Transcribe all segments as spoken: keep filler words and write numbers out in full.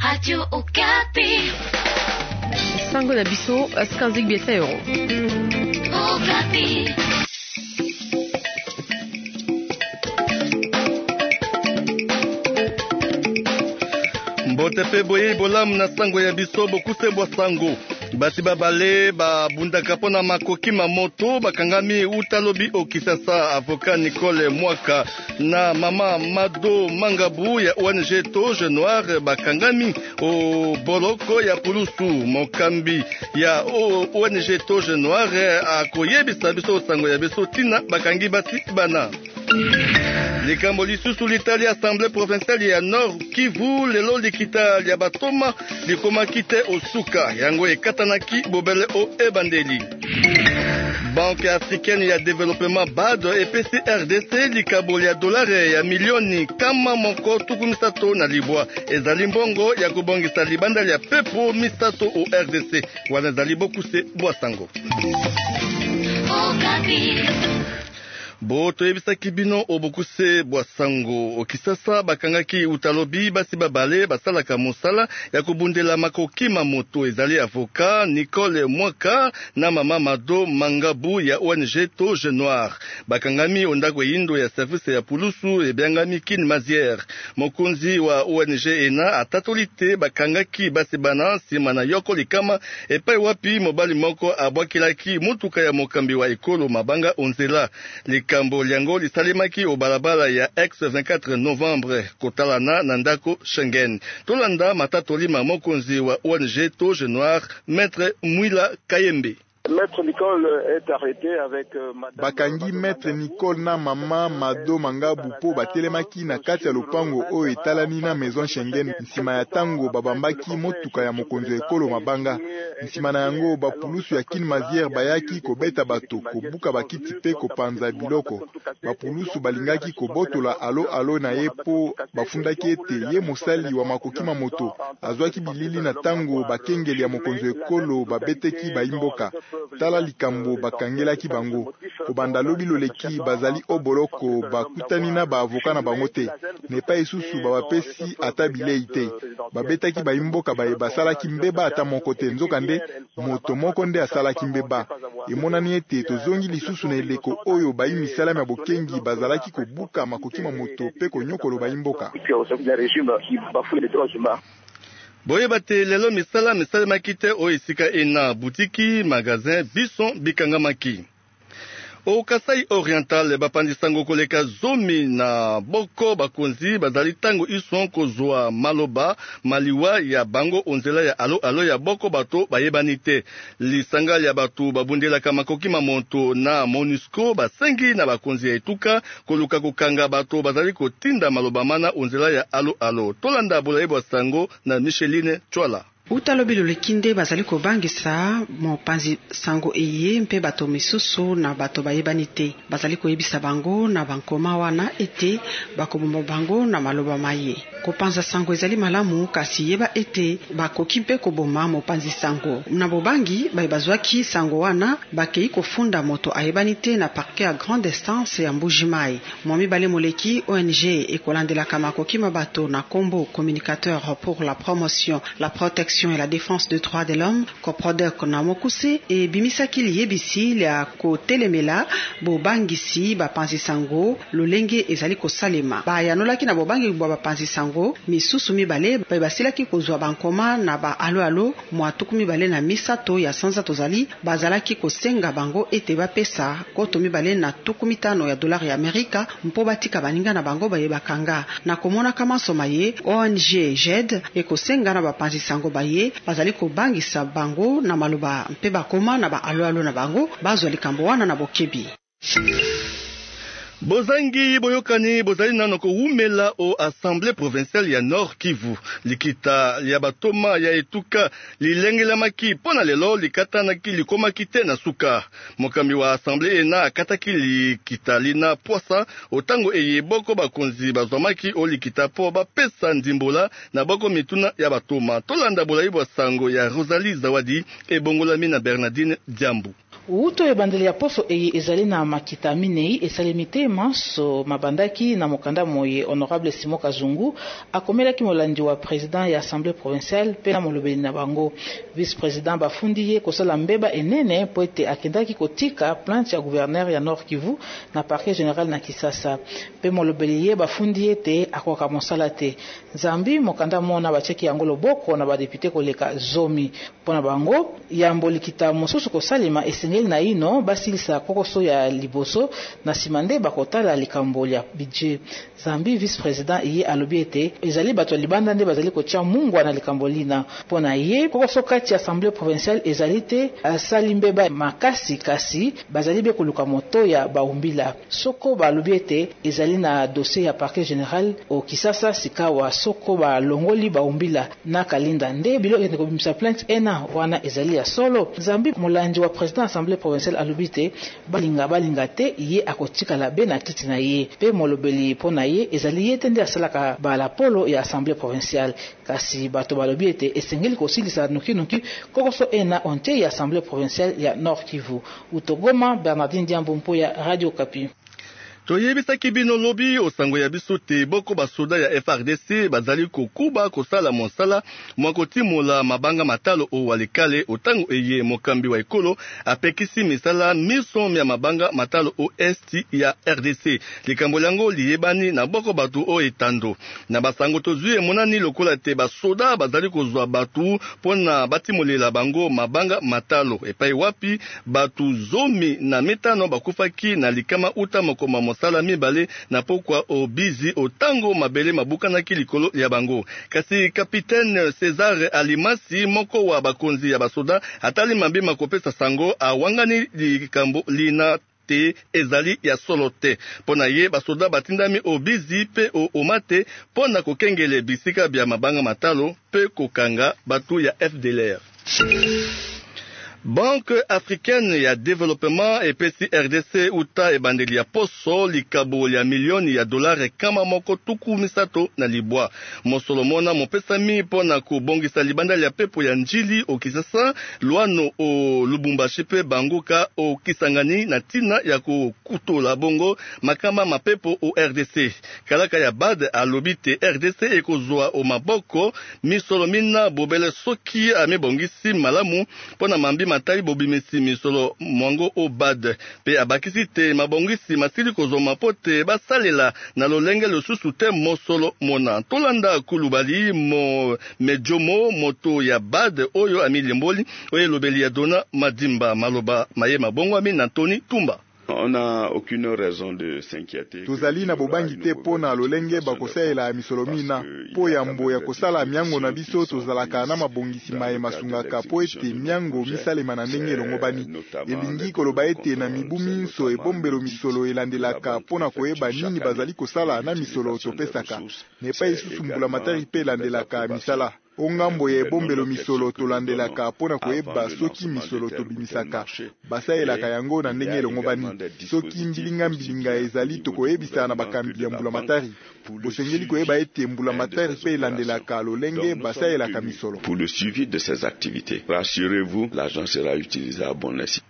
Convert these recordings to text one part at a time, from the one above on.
Radio Okapi. Sango na biso askanzik biesa euro. Okapi. Mbote pe boye bolam na sango ya biso bokuse bwa sango. Basi babale babundaka pona makoki mamoto bakangami utalobi o Kisasa. Avocat Nicole Mwaka na mama Mado Mangabu ya O N G Toge Noir bakangami o boloko ya Pulusu. Mokambi ya O N G Toge Noir akoyebisa biso sango ya biso tina bakangi basi bana. Likambo lisusu litali Assemblée provinciale ya Nord Kivu lelo likita ya batoma likoma kite osuka yango ekatanaki bobele o ebandeli. Banque africaine ya développement B A D et P C R D C likaboli ya dolare ya milioni kama moko tuku misato na libwa ezali mbongo ya kubongisa libandali ya pepo misato o R D C wana ezali bokuse bwasango. Bo toyebisaki bino obokuse bwasango o Kisasa bakangaki utalobi basi babale basalaka mosala ya kubundela makoki mamoto ezali avocat Nicole Mwaka na mama Mado Mangabu ya O N G Toge Noir bakangami ondako yindo ya service ya Pulusu ebyangami kin mazière mokonzi wa O N G ena atatolite bakangaki basi bana sima na yoko likama epai wapi mobali moko abwakilaki mutuka ya mokambi wa ekolo mabanga onzela likambo liango lisalimaki o balabala ya ex vingt-quatre novembre kotalana na ndako Schengen. Tolanda matatolima mokonzi wa O N G Toge Noir Maître Mwila Kayembe. Maître Nicole est arrêté avec euh, madame bakangi Maître Nicole na mama Mado Mangabu po batelemaki na kati ya lopango o etalani na maison Schengen nsima ya tango babambaki motuka ya mokonzi ekolo mabanga nsima na yango bapulusu ya kin mazière bayaki kobeta bato kobuka bakiti pe kopanza biloko bapulusu balingaki kobotola alo alo na ye po bafundaki ete ye mosali wa makoki mamoto azwaki bilili na tango bakengeli ya mokonzi ekolo babeteki baimboka tala likambo bakangelaki bango kobanda lobi loleki bazali oboloko bakutani na baavoka na bango te nepa esusu babapesi ata bilei te babetaki baimboka baye basalaki mbeba ata moko te nzokande moto moko nde asalaki mbeba emonani ete tozongi lisusu na eleko oyo bayi misalami ya bokengi bazalaki kobuka makoki mamoto pe konyokolo baimboka. Boye bate lelo misala misala makite o esika ena butiki magazin bison bikangamaki. O Kasai Oriental bapandisango koleka zomi na boko bakonzi bazali tango ison kozwa maloba maliwa ya bango onzela ya alo alo ya boko bato bayebanite lisanga ya bato babundela kama makoki mamoto na MONUSCO basengi na bakonzi ya etuka koluka kokanga bato bazali kotinda maloba mana onzela ya alo alo tolanda bolayebwa sango na Micheline Chwala. Utalobi lolekinde bazali kobangisa mopanzi sango eye mpe bato misusu na bato bayebani te bazali koyebisa bango na bankoma wana ete bakobomba bango na maloba maye kopanza sango ezali malamu kasi yeba ete bakoki mpe koboma mopanzi sango na bobangi baye bazwaki sango wana bakei kofunda moto ayebani te na parquet ya grande instance ya Mbujimai mwami bale moleki O N G ekolandelaka makoki mabato na kombo communicateur pour la promotion la protection et la défense des droits de l'homme Coprodec na mokuse e bimisaki liyebisi lia kotelemela bobangisi bapanzi sango lolenge ezali kosalema bayanolaki na bobangi bwa bapanzi sango misusu mibale baye basilaki kozwa bankoma na ba alo alo mwa tuku mibale na misato ya sanza tozali bazalaki kosenga bango ete bapesa koto mibale na tuku mitano ya dolari ya Amerika mpo batika baninga na bango baye bakanga na komona kama somaye O N G J E D ekosenga na bapanzi sango baye bazali kobangisa bango na maloba mpe bakoma na ba alo alo na bango bazwa likambo wana na bokebi. Bozangi boyokani bozali nano ko umela o Assemblée provinciale ya Nord Kivu likita ya batoma ya etuka lilengela maki pona lelo likata na kili koma kite na suka mokambi wa Assemblée ena akataki likita lina posa otango eye boko bakonzi bazwamaki o likita po bapesa ndimbola na boko mituna ya batoma tolanda bolayi bwa sango ya Rosalie Zawadi e bongolami na Bernardine Diambu. Uto ebandeli ya poso eye ezali na makita minei esalemite manso mabandaki na mokanda moye honorable Simon Kazungu akomelaki molandi wa président ya assemblée provinciale pe na molobeli na bango. Vice président bafundi ye kosala mbeba enene po ete akendaki kotika plainte ya gouverneur ya Nord Kivu na parquet général na Kisasa. Pe molobeli ye bafundi ete akoka mosala te. Zambi mokanda mona bacheki yango loboko na badepute koleka zomi. Pona bango yambo likita mosusu kosalema esengeli na ino basilisa kokoso ya liboso na simande bakotala likambo ya budget. Zambi vice président ye alobi ete ezali bato libanda nde bazali kotia mungwa na likambo lina. Pona ye kokoso kati assemblée provinciale ezali te asali mbeba makasi kasi bazali be koluka moto ya baumbila. Soko balobi ete ezali na dossier ya parquet général au Kisasa sikawa soko ba longoli baumbila na kalinda nde bilo ete kobimisa plainte ena wana ezali ya solo. Zambi molandi wa président assemblée provinciale alobite balinga balinga te ye akotikala be na kiti na ye pe molobeli pona ye ezali ye tende asalaka bala polo ya assemblée provinciale kasi bato balobi ete esengeli kosilisa nuki nuki kokoso ena onte ya assemblée provinciale ya Nord Kivu. Utogoma, Bernardine Diambo Mpoya, Radio Kapi. Toyebisaki bino lobi osango ya biso te boko basoda ya F R D C bazali kokuba kosala mosala mwakotimola mabanga matalo o walikale otango eye mokambi wa ekolo apekisi misala miso ya mabanga matalo o esti ya R D C likambo lango liyebani na boko batu o etando na basango tozwi monani lokola te basoda bazali kozwa batu pona batimolela bango mabanga matalo epai wapi batu zomi na mitano bakufaki na likama uta mokoma mosala mibale na pokwa obizi otango mabele mabukanaki likolo ya bango. Kasi kapitaine César Alimasi moko wa bakonzi ya basoda atali mabe makopesa sango awangani likambo lina te ezali ya solo te. Pona ye basoda batindami obizi pe o omate pona kokengele bisika bya mabanga matalo pe kokanga batu ya F D L R. Banque africaine ya développement et P C R D C uta ebandeli ya poso likabo ya milioni ya dolare kama moko tuku misato na libwa. Mosolomona mopesami pona kubongisa libandali ya pepo ya njili o Kisasa, luano o Lubumbashi pe banguka o Kisangani na tina ya kukutola bongo makama mapepo o R D C. Kalaka ya bad alobite R D C ekozwa o maboko misolomina bobele soki amebongisi malamu pona mambi matali bobimisi misolo mwango o bad pe abakisi te mabongisi masili kozoma pote basalela na lolenge losusu te mosolo mona tolanda kulubali mo mejomo moto ya bad oyo amilimboli oyo lobeli ya dona madimba maloba maye mabongo ami na Tony Tumba. On n'a aucune raison de s'inquiéter. Tozali na bobangi te pona lolenge bakosaela misolomina po ya mbo ya kosala miango na biso tozalaka na mabongisi maye masungaka po ete miango misalema na ndenge elongobani elingi koloba ete na mibu minso ebombelo misolo elandelaka pona koyeba nini bazali kosala na misolo topesaka nepa isusu mbula matari pe elandelaka misala ongambo ya ebombelo misolo tolandelaka pona koyeba soki misolo tobimisaka basaelaka yango na ndenge elongobani soki mbilinga mbilinga ezali tokoyebisa na bakambi ya mbula matari bosengeli koyeba ete mbula matari pe elandelaka lolenge basaelaka misolo. Pour le suivi de ces activités, rassurez-vous, l'argent sera utilisé à bon escient.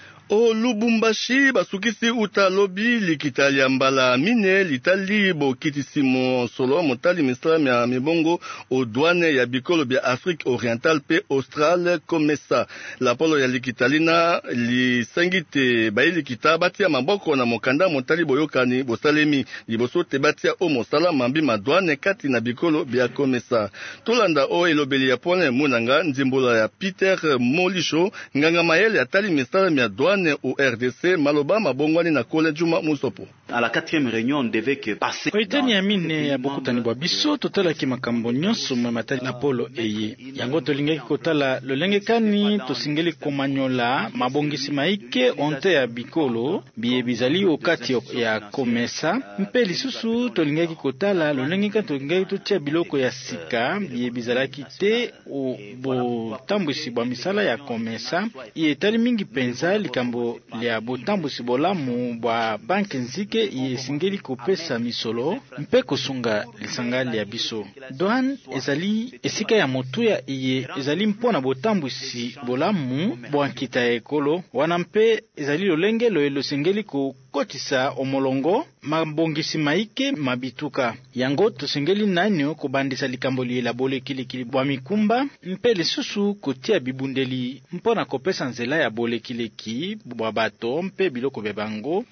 O Lubumbashi basukisi uta lobi likita ya mbala mine litali bo kitisimo solo motali mislam ya mibongo o douane ya bikolo bya Afrique orientale pe Australe komesa la polo ya likitalina li sengite bayi likita batia maboko na mokanda motali boyokani bosalemi liboso te batia o mosala mambi madouane kati na bikolo bya komesa tolanda o elobeli ya pone munanga nzimbola ya Peter Molisho nganga mayele atali mislam ya douane au R D C maloba mabongwani na kole Juma Musopo. À la quatrième réunion, on devait que passer. Koitani ya mine ya bokutani bwa biso totala ki makambo nyonso mwa matali na polo eye. Yango tolingeki kotala lolenge kani tosingeli komanyola mabongisi maike onte ya bikolo biye bizali okati ya komesa. Mpe lisusu tolingeki kotala lolenge kani tolingeki totia biloko ya sika biye bizalaki te o bo tambwisi bwa misala ya komesa. Iye tali mingi penza likambo likambo lya botambusi bolamu bwa banki nzike iye esengeli kopesa misolo mpe kosunga lisanga lya biso. Douane ezali esika ya motuya iye ezali mpona botambusi bolamu bwa nkita ya ekolo, wana mpe ezali lolenge loyelo esengeli kokotisa omolongo mabongisi maike mabituka. Yango tosengeli nanyo kobandisa likambo liela bolekilikili bwa mikumba mpe lisusu kotia bibundeli mpona kopesa nzela ya bolekileki bwa bato mpe biloko bya bango.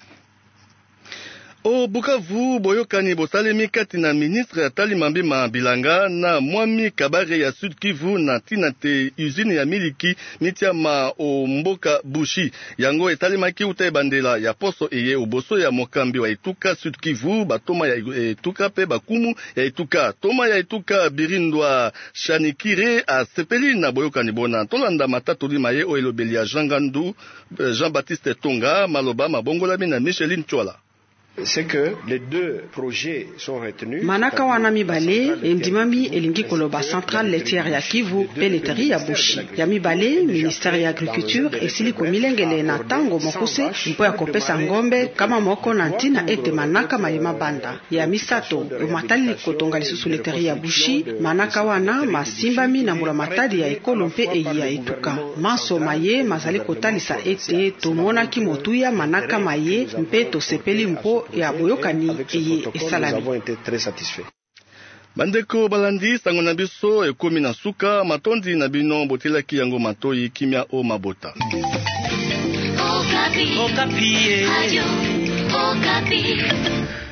O Bukavu boyokani bosalemi kati na ministre Atali Mambima Bilanga na Mwami Kabare ya Sud Kivu na tina te usine ya miliki mitiama o mboka Bushi. Yango etalimaki uta bandela ya poso eye oboso ya mokambi wa Ituka Sud Kivu, batoma ya Ituka pe bakumu ya Ituka. Toma ya Ituka Birindwa Shanikire a sepeli na boyokani bona. Tolanda matatoli maye o elobeli ya Jean Gandu, Jean-Baptiste Tonga, Maloba Mabongolami na Micheline Chouala. C'est que les deux projets sont retenus. Manaka wana mibale endimami elingi koloba centrale laitière ya Kivu pe leteri ya Bushi. Ya mibale ministère ya agriculture esili komilengele na tango mokuse mpo ya kopesa ngombe kama moko na ntina ete manaka malima banda. Ya misato umatali kotonga lisusu leteri ya Bushi, manaka wana masimbami na mula matadi ya ekolo mpe eyi ya Ituka. Manso maye mazali kotalisa ete tomona ki motuya manaka maye mpe tosepeli mpo ya boyokani eye esalami. Bandeko balandi sango na biso ekomi na suka matondi na bino botelaki yango matoi kimia o mabota. Okapi. Okapi. Radio Okapi.